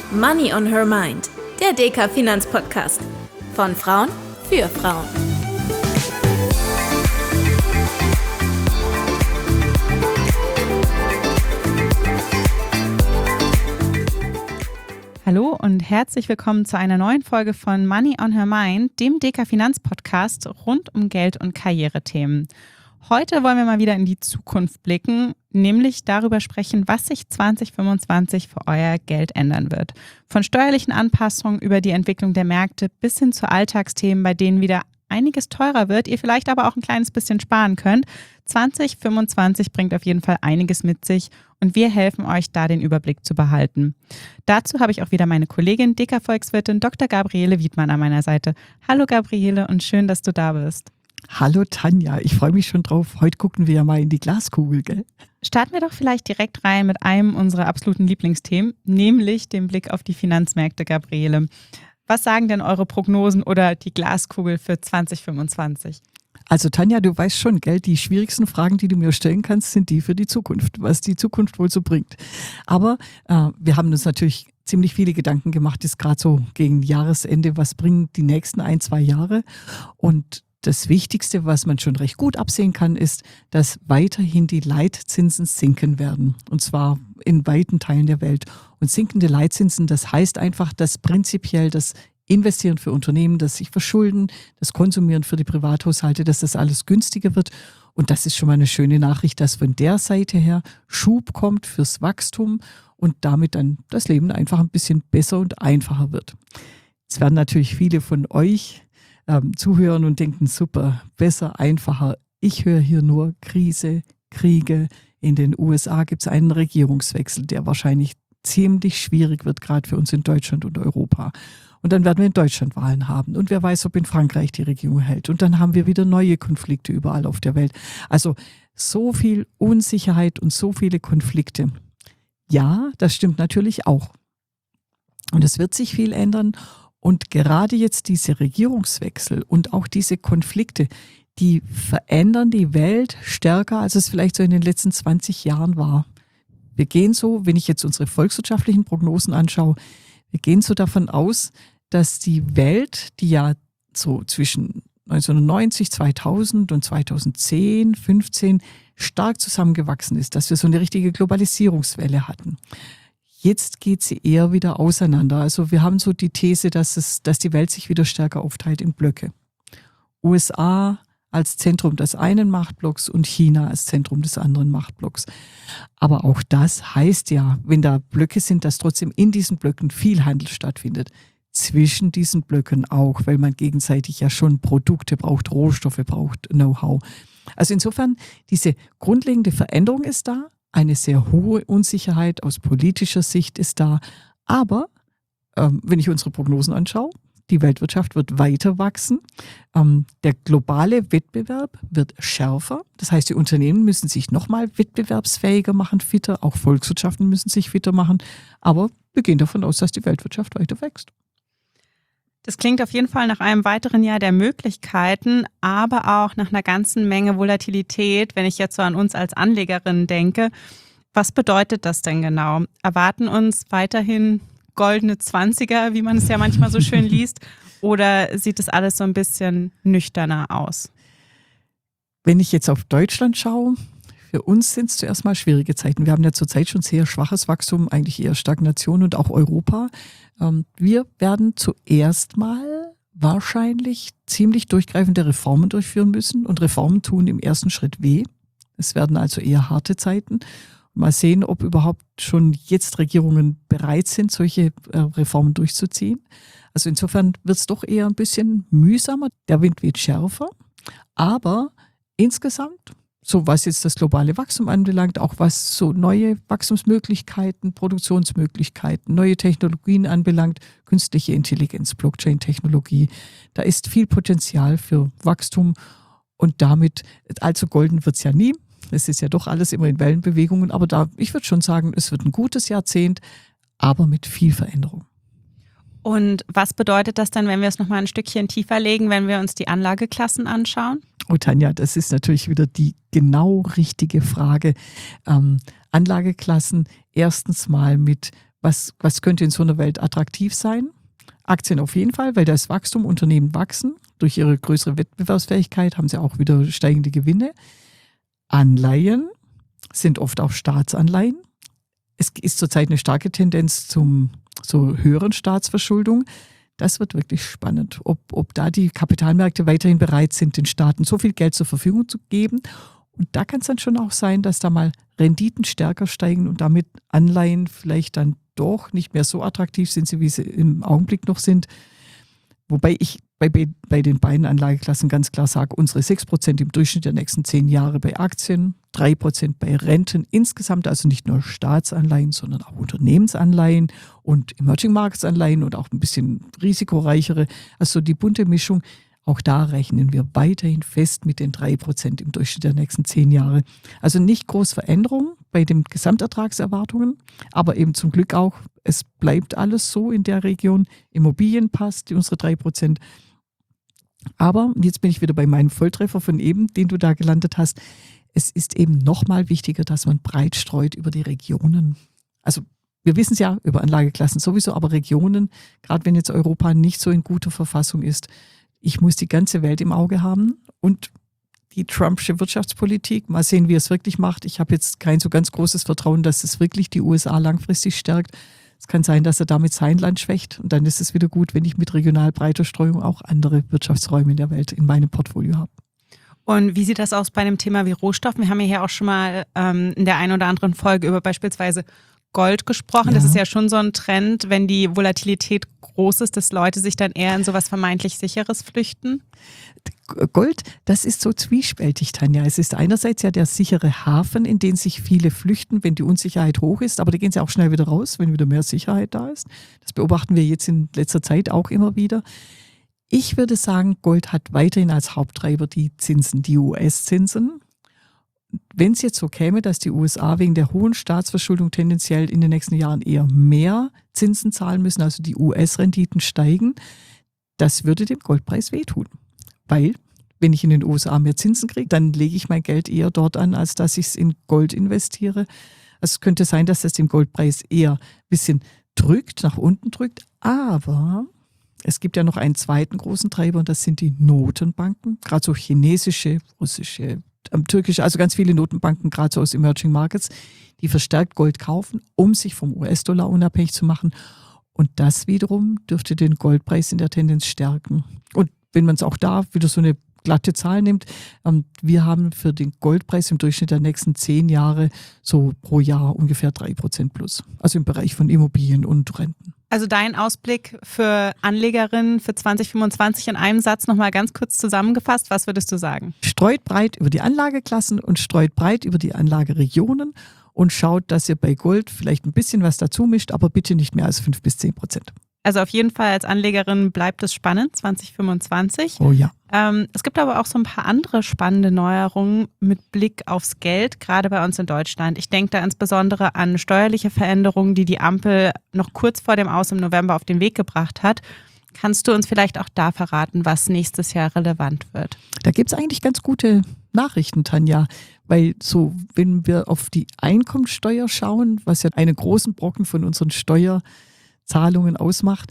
Money on Her Mind, der DK Finanzpodcast. Von Frauen für Frauen. Hallo und herzlich willkommen zu einer neuen Folge von Money on Her Mind, dem DK Finanzpodcast rund um Geld- und Karrierethemen. Heute wollen wir mal wieder in die Zukunft blicken, nämlich darüber sprechen, was sich 2025 für euer Geld ändern wird. Von steuerlichen Anpassungen über die Entwicklung der Märkte bis hin zu Alltagsthemen, bei denen wieder einiges teurer wird, ihr vielleicht aber auch ein kleines bisschen sparen könnt. 2025 bringt auf jeden Fall einiges mit sich und wir helfen euch, da den Überblick zu behalten. Dazu habe ich auch wieder meine Kollegin, DK-Volkswirtin Dr. Gabriele Wiedmann an meiner Seite. Hallo Gabriele und schön, dass du da bist. Hallo Tanja, ich freue mich schon drauf. Heute gucken wir ja mal in die Glaskugel, gell? Starten wir doch vielleicht direkt rein mit einem unserer absoluten Lieblingsthemen, nämlich dem Blick auf die Finanzmärkte, Gabriele. Was sagen denn eure Prognosen oder die Glaskugel für 2025? Also Tanja, du weißt schon, gell, die schwierigsten Fragen, die du mir stellen kannst, sind die für die Zukunft, was die Zukunft wohl so bringt. Aber wir haben uns natürlich ziemlich viele Gedanken gemacht, jetzt gerade so gegen Jahresende, was bringen die nächsten 1-2 Jahre? Und das Wichtigste, was man schon recht gut absehen kann, ist, dass weiterhin die Leitzinsen sinken werden. Und zwar in weiten Teilen der Welt. Und sinkende Leitzinsen, das heißt einfach, dass prinzipiell das Investieren für Unternehmen, das sich verschulden, das Konsumieren für die Privathaushalte, dass das alles günstiger wird. Und das ist schon mal eine schöne Nachricht, dass von der Seite her Schub kommt fürs Wachstum und damit dann das Leben einfach ein bisschen besser und einfacher wird. Jetzt werden natürlich viele von euch zuhören und denken, super, besser, einfacher. Ich höre hier nur Krise, Kriege. In den USA gibt es einen Regierungswechsel, der wahrscheinlich ziemlich schwierig wird, gerade für uns in Deutschland und Europa. Und dann werden wir in Deutschland Wahlen haben. Und wer weiß, ob in Frankreich die Regierung hält. Und dann haben wir wieder neue Konflikte überall auf der Welt. Also so viel Unsicherheit und so viele Konflikte. Ja, das stimmt natürlich auch. Und es wird sich viel ändern. Und gerade jetzt diese Regierungswechsel und auch diese Konflikte, die verändern die Welt stärker, als es vielleicht so in den letzten 20 Jahren war. Wir gehen so, wenn ich jetzt unsere volkswirtschaftlichen Prognosen anschaue, wir gehen so davon aus, dass die Welt, die ja so zwischen 1990, 2000 und 2010, 15 stark zusammengewachsen ist, dass wir so eine richtige Globalisierungswelle hatten. Jetzt geht sie eher wieder auseinander. Also wir haben so die These, dass die Welt sich wieder stärker aufteilt in Blöcke. USA als Zentrum des einen Machtblocks und China als Zentrum des anderen Machtblocks. Aber auch das heißt ja, wenn da Blöcke sind, dass trotzdem in diesen Blöcken viel Handel stattfindet. Zwischen diesen Blöcken auch, weil man gegenseitig ja schon Produkte braucht, Rohstoffe braucht, Know-how. Also insofern, diese grundlegende Veränderung ist da. Eine sehr hohe Unsicherheit aus politischer Sicht ist da. Aber wenn ich unsere Prognosen anschaue, die Weltwirtschaft wird weiter wachsen. Der globale Wettbewerb wird schärfer. Das heißt, die Unternehmen müssen sich nochmal wettbewerbsfähiger machen, fitter. Auch Volkswirtschaften müssen sich fitter machen. Aber wir gehen davon aus, dass die Weltwirtschaft weiter wächst. Das klingt auf jeden Fall nach einem weiteren Jahr der Möglichkeiten, aber auch nach einer ganzen Menge Volatilität, wenn ich jetzt so an uns als Anlegerin denke. Was bedeutet das denn genau? Erwarten uns weiterhin goldene 20er, wie man es ja manchmal so schön liest, oder sieht das alles so ein bisschen nüchterner aus? Wenn ich jetzt auf Deutschland schaue, für uns sind es zuerst mal schwierige Zeiten. Wir haben ja zurzeit schon sehr schwaches Wachstum, eigentlich eher Stagnation und auch Europa. Wir werden zuerst mal wahrscheinlich ziemlich durchgreifende Reformen durchführen müssen und Reformen tun im ersten Schritt weh. Es werden also eher harte Zeiten. Mal sehen, ob überhaupt schon jetzt Regierungen bereit sind, solche Reformen durchzuziehen. Also insofern wird es doch eher ein bisschen mühsamer. Der Wind weht schärfer, aber insgesamt, so was jetzt das globale Wachstum anbelangt, auch was so neue Wachstumsmöglichkeiten, Produktionsmöglichkeiten, neue Technologien anbelangt, künstliche Intelligenz, Blockchain-Technologie, da ist viel Potenzial für Wachstum und damit, allzu golden wird es ja nie. Es ist ja doch alles immer in Wellenbewegungen, aber ich würde schon sagen, es wird ein gutes Jahrzehnt, aber mit viel Veränderung. Und was bedeutet das dann, wenn wir es nochmal ein Stückchen tiefer legen, wenn wir uns die Anlageklassen anschauen? Oh Tanja, das ist natürlich wieder die genau richtige Frage. Anlageklassen erstens mal mit Was könnte in so einer Welt attraktiv sein? Aktien auf jeden Fall, weil da ist Wachstum, Unternehmen wachsen. Durch ihre größere Wettbewerbsfähigkeit haben sie auch wieder steigende Gewinne. Anleihen sind oft auch Staatsanleihen. Es ist zurzeit eine starke Tendenz zur höheren Staatsverschuldung. Das wird wirklich spannend, ob da die Kapitalmärkte weiterhin bereit sind, den Staaten so viel Geld zur Verfügung zu geben. Und da kann es dann schon auch sein, dass da mal Renditen stärker steigen und damit Anleihen vielleicht dann doch nicht mehr so attraktiv sind, wie sie im Augenblick noch sind. Wobei ich bei den beiden Anlageklassen ganz klar sage, unsere 6% im Durchschnitt der nächsten 10 Jahre bei Aktien, 3% bei Renten insgesamt, also nicht nur Staatsanleihen, sondern auch Unternehmensanleihen und Emerging Markets Anleihen und auch ein bisschen risikoreichere, also die bunte Mischung. Auch da rechnen wir weiterhin fest mit den 3% im Durchschnitt der nächsten 10 Jahre. Also nicht groß Veränderung bei den Gesamtertragserwartungen, aber eben zum Glück auch, es bleibt alles so in der Region. Immobilien passt, unsere 3%. Aber jetzt bin ich wieder bei meinem Volltreffer von eben, den du da gelandet hast. Es ist eben nochmal wichtiger, dass man breit streut über die Regionen. Also wir wissen es ja über Anlageklassen sowieso, aber Regionen, gerade wenn jetzt Europa nicht so in guter Verfassung ist, ich muss die ganze Welt im Auge haben und die Trumpsche Wirtschaftspolitik, mal sehen, wie er es wirklich macht. Ich habe jetzt kein so ganz großes Vertrauen, dass es wirklich die USA langfristig stärkt. Es kann sein, dass er damit sein Land schwächt und dann ist es wieder gut, wenn ich mit regional breiter Streuung auch andere Wirtschaftsräume in der Welt in meinem Portfolio habe. Und wie sieht das aus bei einem Thema wie Rohstoffen? Wir haben ja hier auch schon mal in der einen oder anderen Folge über beispielsweise Gold gesprochen. Ja. Das ist ja schon so ein Trend, wenn die Volatilität groß ist, dass Leute sich dann eher in sowas vermeintlich Sicheres flüchten? Gold, das ist so zwiespältig, Tanja. Es ist einerseits ja der sichere Hafen, in den sich viele flüchten, wenn die Unsicherheit hoch ist, aber da gehen sie auch schnell wieder raus, wenn wieder mehr Sicherheit da ist. Das beobachten wir jetzt in letzter Zeit auch immer wieder. Ich würde sagen, Gold hat weiterhin als Haupttreiber die Zinsen, die US-Zinsen. Wenn es jetzt so käme, dass die USA wegen der hohen Staatsverschuldung tendenziell in den nächsten Jahren eher mehr Zinsen zahlen müssen, also die US-Renditen steigen, das würde dem Goldpreis wehtun. Weil, wenn ich in den USA mehr Zinsen kriege, dann lege ich mein Geld eher dort an, als dass ich es in Gold investiere. Also es könnte sein, dass das den Goldpreis eher ein bisschen drückt, nach unten drückt, aber es gibt ja noch einen zweiten großen Treiber und das sind die Notenbanken, gerade so chinesische, russische, türkische, also ganz viele Notenbanken, gerade so aus Emerging Markets, die verstärkt Gold kaufen, um sich vom US-Dollar unabhängig zu machen. Und das wiederum dürfte den Goldpreis in der Tendenz stärken. Und wenn man es auch da wieder so eine glatte Zahl nimmt, wir haben für den Goldpreis im Durchschnitt der nächsten 10 Jahre so pro Jahr ungefähr 3% plus. Also im Bereich von Immobilien und Renten. Also dein Ausblick für Anlegerinnen für 2025 in einem Satz nochmal ganz kurz zusammengefasst. Was würdest du sagen? Streut breit über die Anlageklassen und streut breit über die Anlageregionen und schaut, dass ihr bei Gold vielleicht ein bisschen was dazu mischt, aber bitte nicht mehr als 5-10%. Also auf jeden Fall als Anlegerin bleibt es spannend, 2025. Oh ja. Es gibt aber auch so ein paar andere spannende Neuerungen mit Blick aufs Geld, gerade bei uns in Deutschland. Ich denke da insbesondere an steuerliche Veränderungen, die die Ampel noch kurz vor dem Aus im November auf den Weg gebracht hat. Kannst du uns vielleicht auch da verraten, was nächstes Jahr relevant wird? Da gibt es eigentlich ganz gute Nachrichten, Tanja. Weil so, wenn wir auf die Einkommensteuer schauen, was ja einen großen Brocken von unseren Steuerzahlungen ausmacht,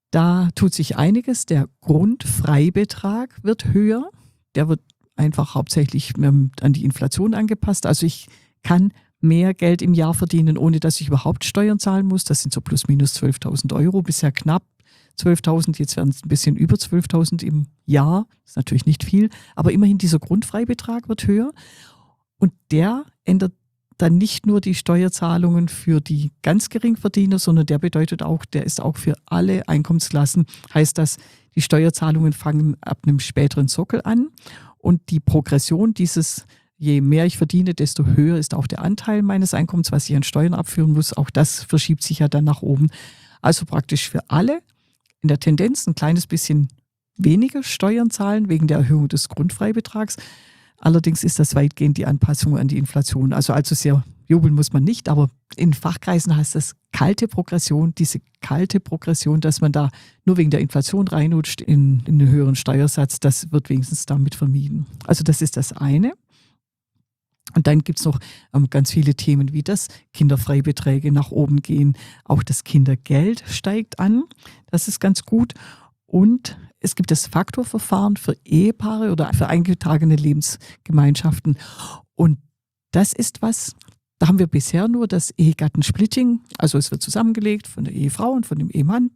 da tut sich einiges. Der Grundfreibetrag wird höher. Der wird einfach hauptsächlich an die Inflation angepasst. Also ich kann mehr Geld im Jahr verdienen, ohne dass ich überhaupt Steuern zahlen muss. Das sind so plus minus 12.000 Euro, bisher knapp 12.000, jetzt werden es ein bisschen über 12.000 im Jahr. Das ist natürlich nicht viel, aber immerhin dieser Grundfreibetrag wird höher. Und der ändert dann nicht nur die Steuerzahlungen für die ganz Geringverdiener, sondern der bedeutet auch, der ist auch für alle Einkommensklassen. Heißt das, die Steuerzahlungen fangen ab einem späteren Sockel an und die Progression dieses, je mehr ich verdiene, desto höher ist auch der Anteil meines Einkommens, was ich an Steuern abführen muss. Auch das verschiebt sich ja dann nach oben. Also praktisch für alle in der Tendenz ein kleines bisschen weniger Steuern zahlen wegen der Erhöhung des Grundfreibetrags. Allerdings ist das weitgehend die Anpassung an die Inflation. Also allzu sehr jubeln muss man nicht, aber in Fachkreisen heißt das kalte Progression, diese kalte Progression, dass man da nur wegen der Inflation reinrutscht in einen höheren Steuersatz, das wird wenigstens damit vermieden. Also das ist das eine. Und dann gibt es noch ganz viele Themen wie das Kinderfreibeträge nach oben gehen. Auch das Kindergeld steigt an. Das ist ganz gut. Und es gibt das Faktorverfahren für Ehepaare oder für eingetragene Lebensgemeinschaften. Und das ist was, da haben wir bisher nur das Ehegattensplitting. Also es wird zusammengelegt von der Ehefrau und von dem Ehemann.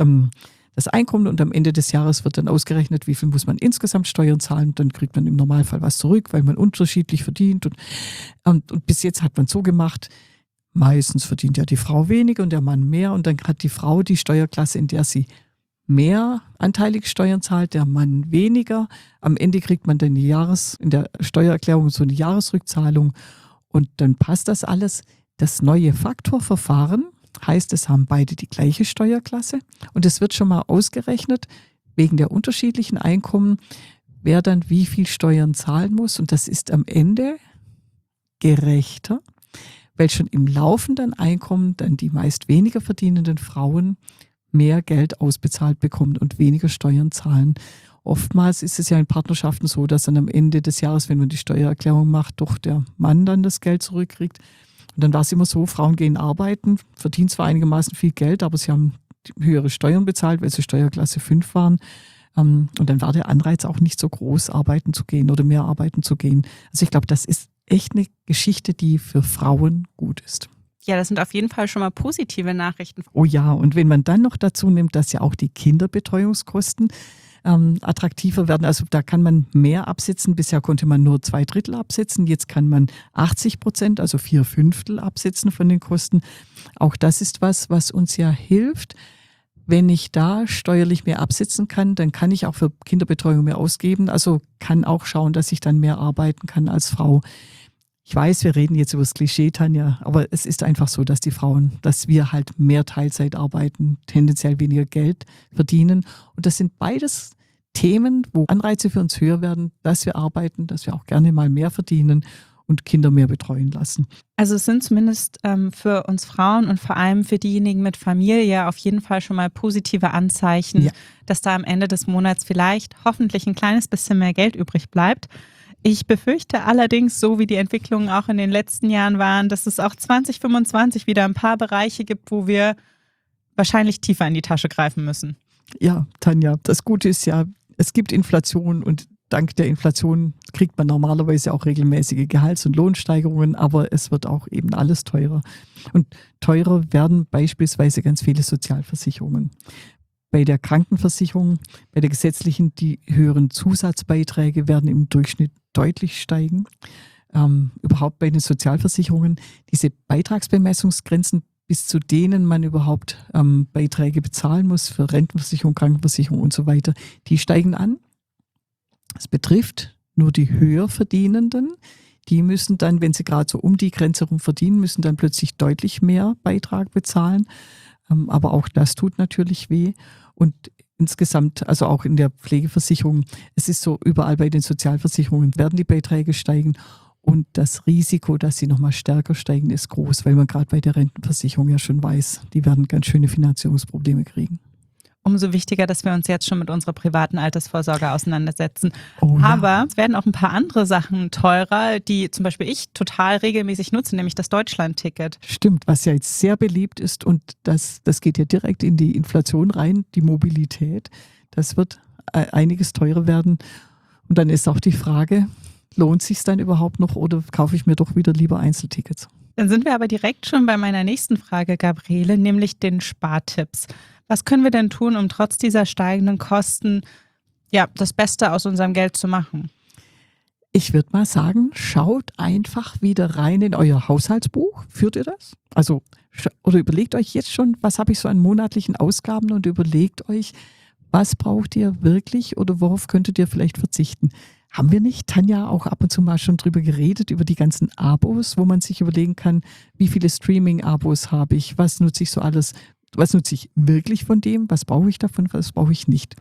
Das Einkommen und am Ende des Jahres wird dann ausgerechnet, wie viel muss man insgesamt Steuern zahlen. Dann kriegt man im Normalfall was zurück, weil man unterschiedlich verdient. Und bis jetzt hat man so gemacht, meistens verdient ja die Frau weniger und der Mann mehr. Und dann hat die Frau die Steuerklasse, in der sie mehr anteilige Steuern zahlt, der Mann weniger. Am Ende kriegt man dann in der Steuererklärung so eine Jahresrückzahlung und dann passt das alles. Das neue Faktorverfahren heißt, es haben beide die gleiche Steuerklasse und es wird schon mal ausgerechnet, wegen der unterschiedlichen Einkommen, wer dann wie viel Steuern zahlen muss. Und das ist am Ende gerechter, weil schon im laufenden Einkommen dann die meist weniger verdienenden Frauen mehr Geld ausbezahlt bekommen und weniger Steuern zahlen. Oftmals ist es ja in Partnerschaften so, dass dann am Ende des Jahres, wenn man die Steuererklärung macht, doch der Mann dann das Geld zurückkriegt. Und dann war es immer so, Frauen gehen arbeiten, verdienen zwar einigermaßen viel Geld, aber sie haben höhere Steuern bezahlt, weil sie Steuerklasse 5 waren. Und dann war der Anreiz auch nicht so groß, arbeiten zu gehen oder mehr arbeiten zu gehen. Also ich glaube, das ist echt eine Geschichte, die für Frauen gut ist. Ja, das sind auf jeden Fall schon mal positive Nachrichten. Oh ja, und wenn man dann noch dazu nimmt, dass ja auch die Kinderbetreuungskosten attraktiver werden. Also da kann man mehr absetzen. Bisher konnte man nur 2/3 absetzen. Jetzt kann man 80%, also 4/5 absetzen von den Kosten. Auch das ist was uns ja hilft. Wenn ich da steuerlich mehr absetzen kann, dann kann ich auch für Kinderbetreuung mehr ausgeben. Also kann auch schauen, dass ich dann mehr arbeiten kann als Frau. Ich weiß, wir reden jetzt über das Klischee, Tanja, aber es ist einfach so, dass dass wir halt mehr Teilzeit arbeiten, tendenziell weniger Geld verdienen. Und das sind beides Themen, wo Anreize für uns höher werden, dass wir arbeiten, dass wir auch gerne mal mehr verdienen und Kinder mehr betreuen lassen. Also es sind zumindest für uns Frauen und vor allem für diejenigen mit Familie auf jeden Fall schon mal positive Anzeichen, dass da am Ende des Monats vielleicht hoffentlich ein kleines bisschen mehr Geld übrig bleibt. Ich befürchte allerdings, so wie die Entwicklungen auch in den letzten Jahren waren, dass es auch 2025 wieder ein paar Bereiche gibt, wo wir wahrscheinlich tiefer in die Tasche greifen müssen. Ja, Tanja, das Gute ist ja, es gibt Inflation und dank der Inflation kriegt man normalerweise auch regelmäßige Gehalts- und Lohnsteigerungen, aber es wird auch eben alles teurer. Und teurer werden beispielsweise ganz viele Sozialversicherungen. Bei der Krankenversicherung, bei der gesetzlichen, die höheren Zusatzbeiträge werden im Durchschnitt deutlich steigen. Überhaupt bei den Sozialversicherungen, diese Beitragsbemessungsgrenzen, bis zu denen man überhaupt Beiträge bezahlen muss für Rentenversicherung, Krankenversicherung und so weiter, die steigen an. Es betrifft nur die Höherverdienenden. Die müssen dann, wenn sie gerade so um die Grenze herum verdienen, müssen dann plötzlich deutlich mehr Beitrag bezahlen. Aber auch das tut natürlich weh. Und insgesamt, also auch in der Pflegeversicherung, es ist so, überall bei den Sozialversicherungen werden die Beiträge steigen. Und das Risiko, dass sie nochmal stärker steigen, ist groß, weil man gerade bei der Rentenversicherung ja schon weiß, die werden ganz schöne Finanzierungsprobleme kriegen. Umso wichtiger, dass wir uns jetzt schon mit unserer privaten Altersvorsorge auseinandersetzen. Oh, ja. Aber es werden auch ein paar andere Sachen teurer, die zum Beispiel ich total regelmäßig nutze, nämlich das Deutschland-Ticket. Stimmt, was ja jetzt sehr beliebt ist und das geht ja direkt in die Inflation rein, die Mobilität. Das wird einiges teurer werden. Und dann ist auch die Frage, lohnt es sich dann überhaupt noch oder kaufe ich mir doch wieder lieber Einzeltickets? Dann sind wir aber direkt schon bei meiner nächsten Frage, Gabriele, nämlich den Spartipps. Was können wir denn tun, um trotz dieser steigenden Kosten das Beste aus unserem Geld zu machen? Ich würde mal sagen, schaut einfach wieder rein in euer Haushaltsbuch. Führt ihr das? Also, oder überlegt euch jetzt schon, was habe ich so an monatlichen Ausgaben und überlegt euch, was braucht ihr wirklich oder worauf könntet ihr vielleicht verzichten? Haben wir nicht, Tanja, auch ab und zu mal schon drüber geredet, über die ganzen Abos, wo man sich überlegen kann, wie viele Streaming-Abos habe ich, was nutze ich so alles, was nutze ich wirklich von dem, was brauche ich davon, was brauche ich nicht.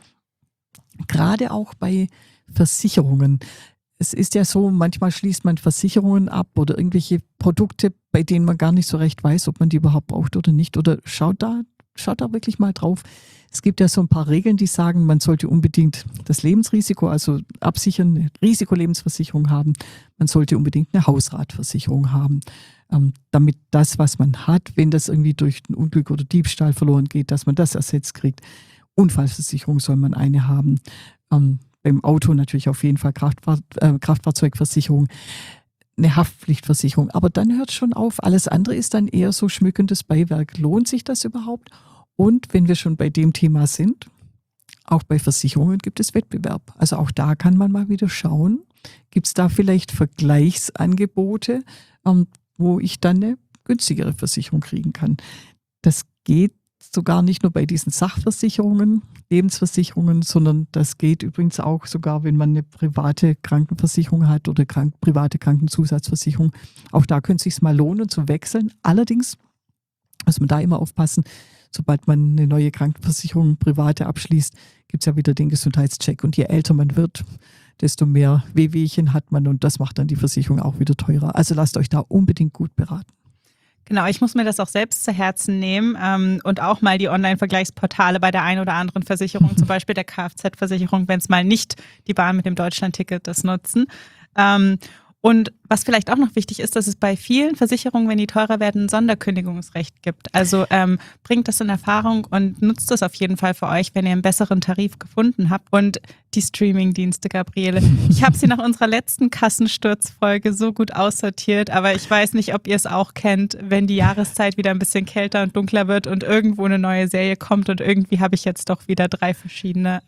Gerade auch bei Versicherungen. Es ist ja so, manchmal schließt man Versicherungen ab oder irgendwelche Produkte, bei denen man gar nicht so recht weiß, ob man die überhaupt braucht oder nicht. Oder schaut da schaut da wirklich mal drauf. Es gibt ja so ein paar Regeln, die sagen, man sollte unbedingt das Lebensrisiko, also absichern, eine Risikolebensversicherung haben. Man sollte unbedingt eine Hausratversicherung haben, damit das, was man hat, wenn das irgendwie durch ein Unglück oder Diebstahl verloren geht, dass man das ersetzt kriegt. Unfallversicherung soll man eine haben. Beim Auto natürlich auf jeden Fall Kraftfahrzeugversicherung, eine Haftpflichtversicherung. Aber dann hört es schon auf. Alles andere ist dann eher so schmückendes Beiwerk. Lohnt sich das überhaupt? Und wenn wir schon bei dem Thema sind, auch bei Versicherungen gibt es Wettbewerb. Also auch da kann man mal wieder schauen, gibt es da vielleicht Vergleichsangebote, wo ich dann eine günstigere Versicherung kriegen kann. Das geht sogar nicht nur bei diesen Sachversicherungen, Lebensversicherungen, sondern das geht übrigens auch sogar, wenn man eine private Krankenversicherung hat oder private Krankenzusatzversicherung. Auch da könnte es sich mal lohnen zu wechseln. Allerdings muss man da immer aufpassen, sobald man eine neue Krankenversicherung private abschließt, gibt es ja wieder den Gesundheitscheck. Und je älter man wird, desto mehr Wehwehchen hat man und das macht dann die Versicherung auch wieder teurer. Also lasst euch da unbedingt gut beraten. Genau, ich muss mir das auch selbst zu Herzen nehmen und auch mal die Online-Vergleichsportale bei der einen oder anderen Versicherung, zum Beispiel der Kfz-Versicherung, wenn es mal nicht die Bahn mit dem Deutschland-Ticket das nutzen. Und was vielleicht auch noch wichtig ist, dass es bei vielen Versicherungen, wenn die teurer werden, ein Sonderkündigungsrecht gibt. Also bringt das in Erfahrung und nutzt das auf jeden Fall für euch, wenn ihr einen besseren Tarif gefunden habt. Und die Streaming-Dienste, Gabriele. Ich habe sie nach unserer letzten Kassensturzfolge so gut aussortiert, aber ich weiß nicht, ob ihr es auch kennt, wenn die Jahreszeit wieder ein bisschen kälter und dunkler wird und irgendwo eine neue Serie kommt und irgendwie habe ich jetzt doch wieder 3 verschiedene.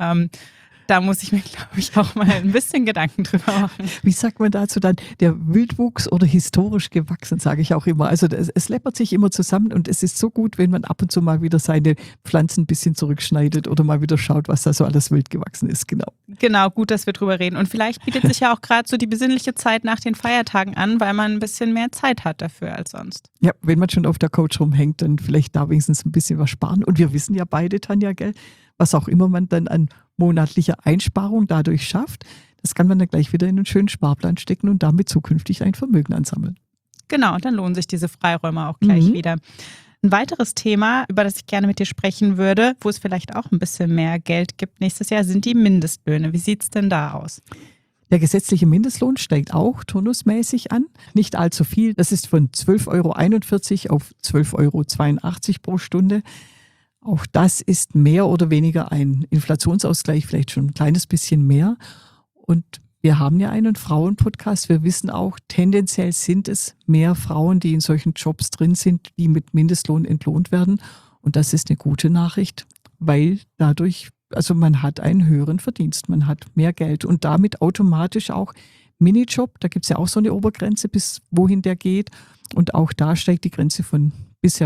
Da muss ich mir, glaube ich, auch mal ein bisschen Gedanken drüber machen. Wie sagt man dazu dann? Der Wildwuchs oder historisch gewachsen, sage ich auch immer. Also es läppert sich immer zusammen und es ist so gut, wenn man ab und zu mal wieder seine Pflanzen ein bisschen zurückschneidet oder mal wieder schaut, was da so alles wild gewachsen ist. Genau, gut, dass wir drüber reden. Und vielleicht bietet sich ja auch gerade so die besinnliche Zeit nach den Feiertagen an, weil man ein bisschen mehr Zeit hat dafür als sonst. Ja, wenn man schon auf der Couch rumhängt, dann vielleicht da wenigstens ein bisschen was sparen. Und wir wissen ja beide, Tanja, gell, was auch immer man dann an monatlicher Einsparung dadurch schafft, das kann man dann gleich wieder in einen schönen Sparplan stecken und damit zukünftig ein Vermögen ansammeln. Genau, dann lohnen sich diese Freiräume auch gleich wieder. Ein weiteres Thema, über das ich gerne mit dir sprechen würde, wo es vielleicht auch ein bisschen mehr Geld gibt nächstes Jahr, sind die Mindestlöhne. Wie sieht es denn da aus? Der gesetzliche Mindestlohn steigt auch turnusmäßig an. Nicht allzu viel. Das ist von 12,41 € auf 12,82 € pro Stunde. Auch das ist mehr oder weniger ein Inflationsausgleich, vielleicht schon ein kleines bisschen mehr. Und wir haben ja einen Frauenpodcast. Wir wissen auch, tendenziell sind es mehr Frauen, die in solchen Jobs drin sind, die mit Mindestlohn entlohnt werden. Und das ist eine gute Nachricht, weil dadurch, also man hat einen höheren Verdienst, man hat mehr Geld und damit automatisch auch Minijob. Da gibt es ja auch so eine Obergrenze, bis wohin der geht. Und auch da steigt die Grenze von bisher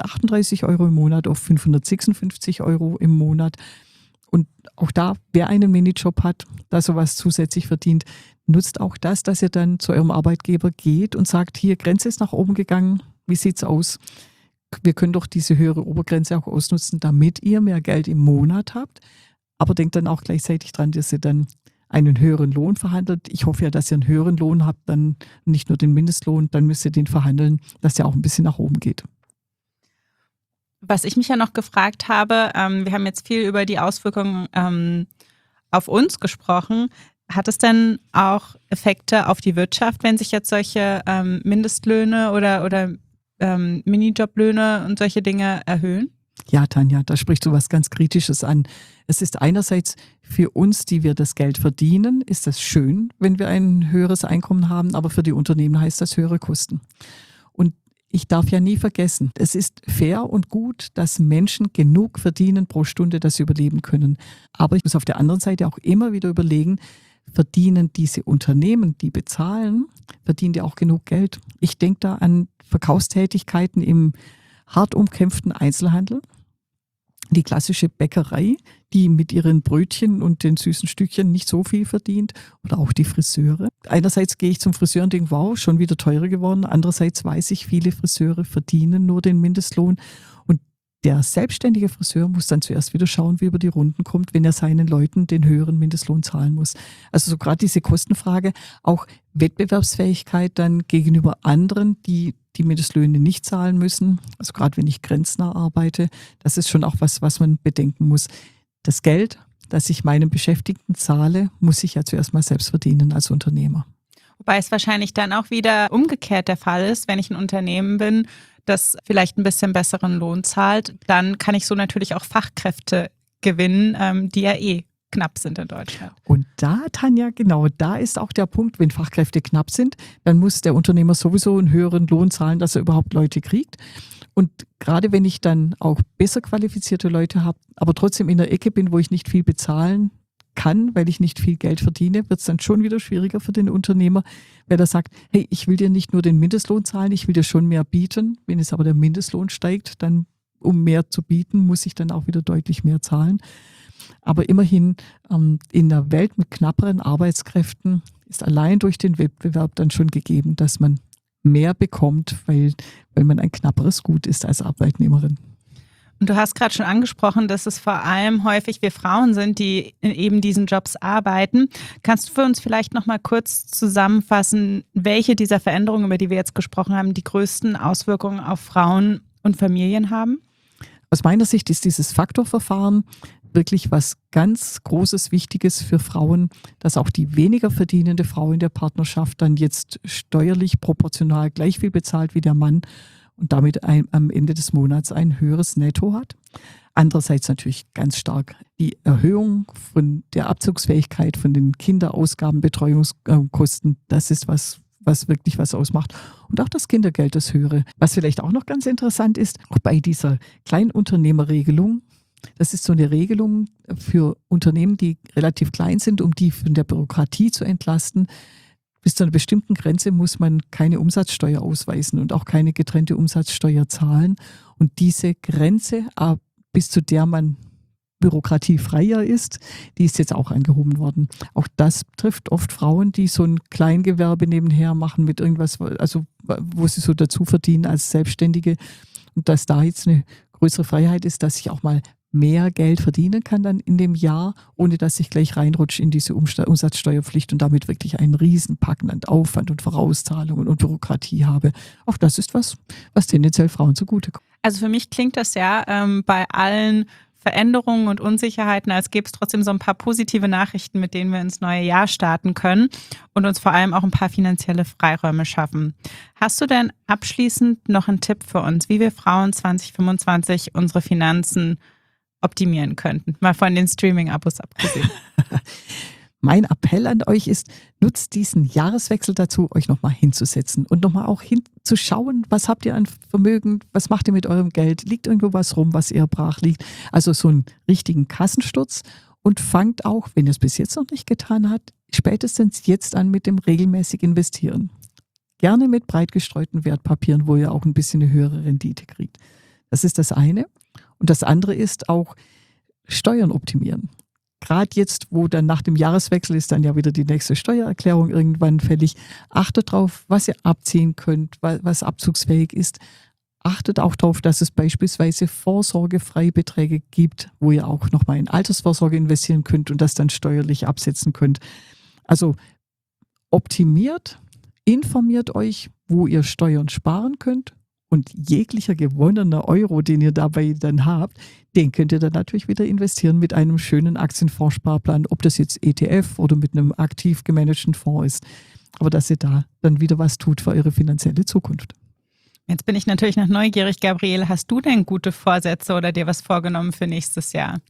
538 € im Monat auf 556 € im Monat. Und auch da, wer einen Minijob hat, da sowas zusätzlich verdient, nutzt auch das, dass ihr dann zu eurem Arbeitgeber geht und sagt, hier, Grenze ist nach oben gegangen, wie sieht's aus? Wir können doch diese höhere Obergrenze auch ausnutzen, damit ihr mehr Geld im Monat habt. Aber denkt dann auch gleichzeitig dran, dass ihr dann einen höheren Lohn verhandelt. Ich hoffe ja, dass ihr einen höheren Lohn habt, dann nicht nur den Mindestlohn, dann müsst ihr den verhandeln, dass der auch ein bisschen nach oben geht. Was ich mich ja noch gefragt habe, wir haben jetzt viel über die Auswirkungen auf uns gesprochen. Hat es denn auch Effekte auf die Wirtschaft, wenn sich jetzt solche Mindestlöhne oder Minijoblöhne und solche Dinge erhöhen? Ja, Tanja, da sprichst du was ganz Kritisches an. Es ist einerseits für uns, die wir das Geld verdienen, ist das schön, wenn wir ein höheres Einkommen haben, aber für die Unternehmen heißt das höhere Kosten. Und ich darf ja nie vergessen, es ist fair und gut, dass Menschen genug verdienen pro Stunde, dass sie überleben können. Aber ich muss auf der anderen Seite auch immer wieder überlegen, verdienen diese Unternehmen, die bezahlen, verdienen die auch genug Geld? Ich denke da an Verkaufstätigkeiten im hart umkämpften Einzelhandel, die klassische Bäckerei, die mit ihren Brötchen und den süßen Stückchen nicht so viel verdient, oder auch die Friseure. Einerseits gehe ich zum Friseur und denke, wow, schon wieder teurer geworden. Andererseits weiß ich, viele Friseure verdienen nur den Mindestlohn und Der selbstständige Friseur muss dann zuerst wieder schauen, wie er über die Runden kommt, wenn er seinen Leuten den höheren Mindestlohn zahlen muss. Also so gerade diese Kostenfrage, auch Wettbewerbsfähigkeit dann gegenüber anderen, die die Mindestlöhne nicht zahlen müssen. Also gerade wenn ich grenznah arbeite, das ist schon auch was man bedenken muss. Das Geld, das ich meinen Beschäftigten zahle, muss ich ja zuerst mal selbst verdienen als Unternehmer. Wobei es wahrscheinlich dann auch wieder umgekehrt der Fall ist, wenn ich ein Unternehmen bin, das vielleicht ein bisschen besseren Lohn zahlt, dann kann ich so natürlich auch Fachkräfte gewinnen, die ja knapp sind in Deutschland. Und da, Tanja, genau, da ist auch der Punkt, wenn Fachkräfte knapp sind, dann muss der Unternehmer sowieso einen höheren Lohn zahlen, dass er überhaupt Leute kriegt. Und gerade wenn ich dann auch besser qualifizierte Leute habe, aber trotzdem in der Ecke bin, wo ich nicht viel bezahlen kann, weil ich nicht viel Geld verdiene, wird es dann schon wieder schwieriger für den Unternehmer, wer da sagt, hey, ich will dir nicht nur den Mindestlohn zahlen, ich will dir schon mehr bieten. Wenn es aber der Mindestlohn steigt, dann um mehr zu bieten, muss ich dann auch wieder deutlich mehr zahlen. Aber immerhin in der Welt mit knapperen Arbeitskräften ist allein durch den Wettbewerb dann schon gegeben, dass man mehr bekommt, weil man ein knapperes Gut ist als Arbeitnehmerin. Und du hast gerade schon angesprochen, dass es vor allem häufig wir Frauen sind, die in eben diesen Jobs arbeiten. Kannst du für uns vielleicht noch mal kurz zusammenfassen, welche dieser Veränderungen, über die wir jetzt gesprochen haben, die größten Auswirkungen auf Frauen und Familien haben? Aus meiner Sicht ist dieses Faktorverfahren wirklich was ganz Großes, Wichtiges für Frauen, dass auch die weniger verdienende Frau in der Partnerschaft dann jetzt steuerlich proportional gleich viel bezahlt wie der Mann und damit am Ende des Monats ein höheres Netto hat. Andererseits natürlich ganz stark die Erhöhung von der Abzugsfähigkeit von den Kinderausgaben, Betreuungskosten, das ist was wirklich was ausmacht. Und auch das Kindergeld, das höhere. Was vielleicht auch noch ganz interessant ist, auch bei dieser Kleinunternehmerregelung, das ist so eine Regelung für Unternehmen, die relativ klein sind, um die von der Bürokratie zu entlasten. Bis zu einer bestimmten Grenze muss man keine Umsatzsteuer ausweisen und auch keine getrennte Umsatzsteuer zahlen. Und diese Grenze, bis zu der man bürokratiefreier ist, die ist jetzt auch angehoben worden. Auch das trifft oft Frauen, die so ein Kleingewerbe nebenher machen mit irgendwas, also wo sie so dazu verdienen als Selbstständige. Und dass da jetzt eine größere Freiheit ist, dass ich auch mal mehr Geld verdienen kann dann in dem Jahr, ohne dass ich gleich reinrutsche in diese Umsatzsteuerpflicht und damit wirklich einen Riesenpacken an Aufwand und Vorauszahlungen und Bürokratie habe. Auch das ist was tendenziell Frauen zugutekommt. Also für mich klingt das ja bei allen Veränderungen und Unsicherheiten, als gäbe es trotzdem so ein paar positive Nachrichten, mit denen wir ins neue Jahr starten können und uns vor allem auch ein paar finanzielle Freiräume schaffen. Hast du denn abschließend noch einen Tipp für uns, wie wir Frauen 2025 unsere Finanzen optimieren könnten? Mal von den Streaming-Abos abgesehen. Mein Appell an euch ist, nutzt diesen Jahreswechsel dazu, euch nochmal hinzusetzen und nochmal auch hinzuschauen, was habt ihr an Vermögen, was macht ihr mit eurem Geld, liegt irgendwo was rum, was eher brach liegt. Also so einen richtigen Kassensturz und fangt auch, wenn ihr es bis jetzt noch nicht getan habt, spätestens jetzt an mit dem regelmäßig Investieren. Gerne mit breit gestreuten Wertpapieren, wo ihr auch ein bisschen eine höhere Rendite kriegt. Das ist das eine. Und das andere ist auch Steuern optimieren. Gerade jetzt, wo dann nach dem Jahreswechsel ist dann ja wieder die nächste Steuererklärung irgendwann fällig. Achtet drauf, was ihr abziehen könnt, was abzugsfähig ist. Achtet auch darauf, dass es beispielsweise Vorsorgefreibeträge gibt, wo ihr auch nochmal in Altersvorsorge investieren könnt und das dann steuerlich absetzen könnt. Also optimiert, informiert euch, wo ihr Steuern sparen könnt. Und jeglicher gewonnener Euro, den ihr dabei dann habt, den könnt ihr dann natürlich wieder investieren mit einem schönen Aktienfondssparplan, ob das jetzt ETF oder mit einem aktiv gemanagten Fonds ist. Aber dass ihr da dann wieder was tut für eure finanzielle Zukunft. Jetzt bin ich natürlich noch neugierig, Gabriele. Hast du denn gute Vorsätze oder dir was vorgenommen für nächstes Jahr?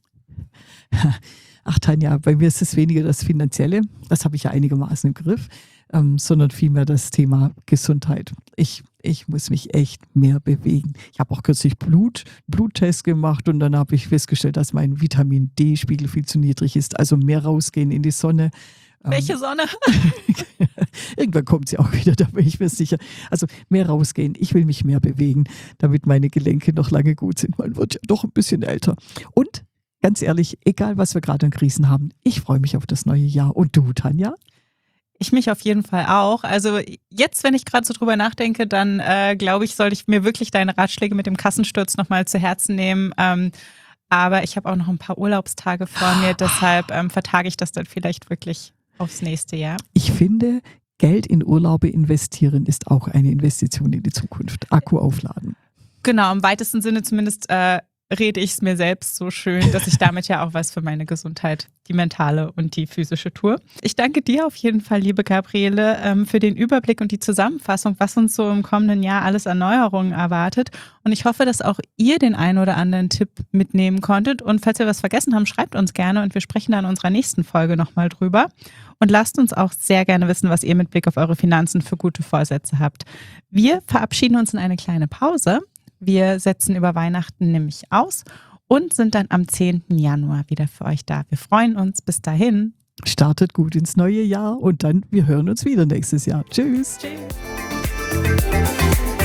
Ach Tanja, bei mir ist es weniger das Finanzielle, das habe ich ja einigermaßen im Griff, sondern vielmehr das Thema Gesundheit. Ich muss mich echt mehr bewegen. Ich habe auch kürzlich Bluttest gemacht und dann habe ich festgestellt, dass mein Vitamin D-Spiegel viel zu niedrig ist. Also mehr rausgehen in die Sonne. Welche Sonne? Irgendwann kommt sie auch wieder, da bin ich mir sicher. Also mehr rausgehen. Ich will mich mehr bewegen, damit meine Gelenke noch lange gut sind. Man wird ja doch ein bisschen älter. Und ganz ehrlich, egal was wir gerade an Krisen haben, ich freue mich auf das neue Jahr. Und du, Tanja? Ich mich auf jeden Fall auch. Also jetzt, wenn ich gerade so drüber nachdenke, dann glaube ich, sollte ich mir wirklich deine Ratschläge mit dem Kassensturz nochmal zu Herzen nehmen. Aber ich habe auch noch ein paar Urlaubstage vor mir, deshalb vertage ich das dann vielleicht wirklich aufs nächste Jahr. Ich finde, Geld in Urlaube investieren ist auch eine Investition in die Zukunft. Akku aufladen. Genau, im weitesten Sinne zumindest rede ich es mir selbst so schön, dass ich damit ja auch was für meine Gesundheit, die mentale und die physische tue. Ich danke dir auf jeden Fall, liebe Gabriele, für den Überblick und die Zusammenfassung, was uns so im kommenden Jahr alles an Neuerungen erwartet. Und ich hoffe, dass auch ihr den einen oder anderen Tipp mitnehmen konntet. Und falls wir was vergessen haben, schreibt uns gerne und wir sprechen dann in unserer nächsten Folge nochmal drüber. Und lasst uns auch sehr gerne wissen, was ihr mit Blick auf eure Finanzen für gute Vorsätze habt. Wir verabschieden uns in eine kleine Pause. Wir setzen über Weihnachten nämlich aus und sind dann am 10. Januar wieder für euch da. Wir freuen uns. Bis dahin. Startet gut ins neue Jahr und dann, wir hören uns wieder nächstes Jahr. Tschüss. Tschüss.